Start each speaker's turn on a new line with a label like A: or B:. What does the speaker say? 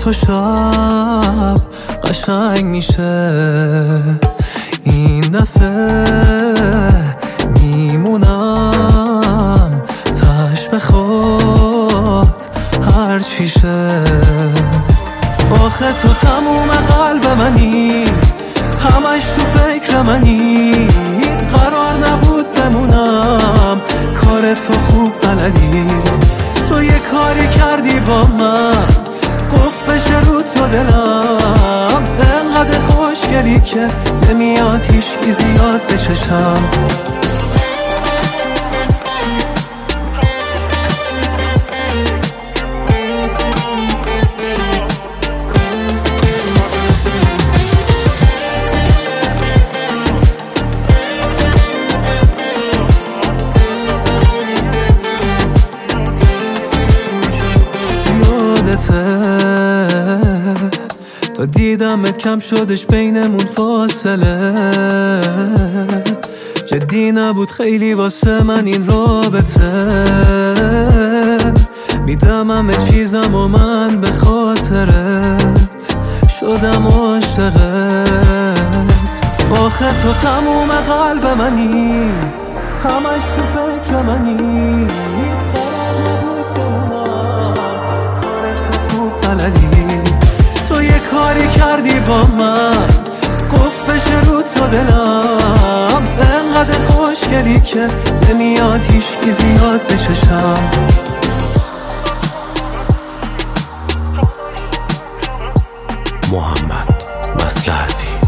A: تو شب قشنگ میشه. این دفعه میمونم تش بخواد هر چیشه. آخه تو تموم قلب منی، همش تو فکر منی. قرار نبود بمونم، کار تو خوب بلدی. تو یه کاری کردی با من، قفل بشه رو تو دلم. انقدر خوشگلی که نمیاد هیچکی زیاد به چشم. تا دیدمت کم شدش بینمون فاصله. جدی نبود خیلی واسه من این رابطه. میدم همه چیزم و من به خاطرت شدم عاشقت. آخه تو تموم قلب منی، همش تو فکر منی. قرار نبود بمونم، کار تو خوب بلدی. تو یه کاری کردی با من، قفل بشه رو تو دلم. انقدر خوشگلی که نمیاد هیچکی زیاد به چشم.
B: محمد مصلحتی.